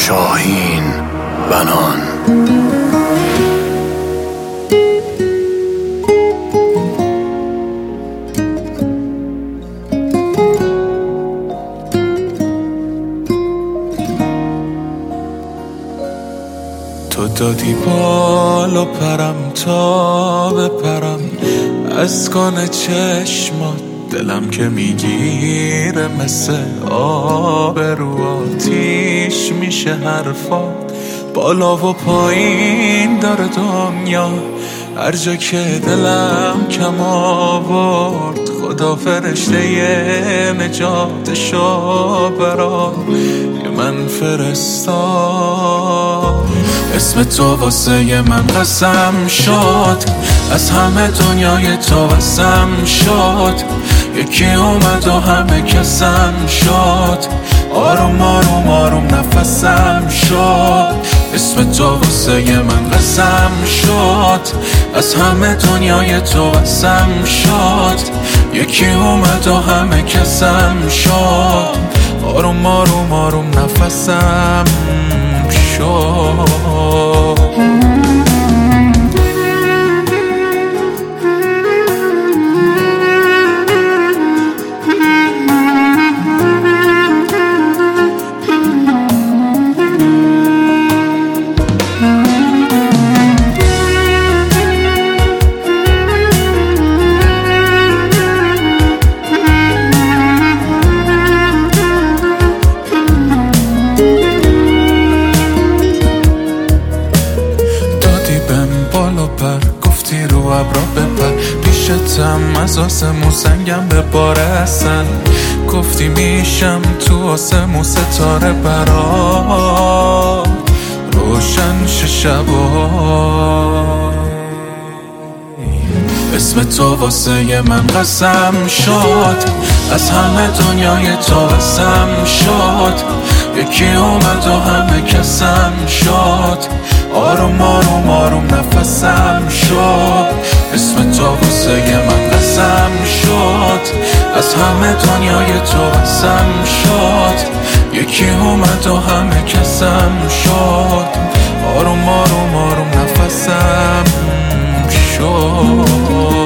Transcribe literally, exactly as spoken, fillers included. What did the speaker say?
شاهین بنان. تو دادی بالا پرم تا بپرم از کن چشمات، دلم که میگیره مثل آب رو آتیش میشه حرفات. بالا و پایین داره دنیا، هر جا که دلم کم آورد خدا فرشته یه نجاتشو برا من فرستاد. اسم تو واسه من قسم شد، از همه دنیای تو واسم شد. یکی اومد و همه کسم شد، آروم آروم آروم نفسم شد. اسم تو واسه من قسم شد، از همه دنیای تو واسم شد. یکی اومد و همه کسم شد، آروم آروم آروم نفسم شد. گفتی رو ابرا بپر، پیشتم از آسمون سنگم به بارستن. گفتی میشم تو آسمون ستاره برا روشن شه شبا. اسم تو واسه من قسم شد، از همه دنیای تو واسم شد. یکی اومد و همه کسم شد، آروم آروم آروم نفسم شد. اسم تو واسه من قسم شد، از همه دنیای تو واسم شد. یکی اومد و همه کسم شد، آروم آروم آروم نفسم شد.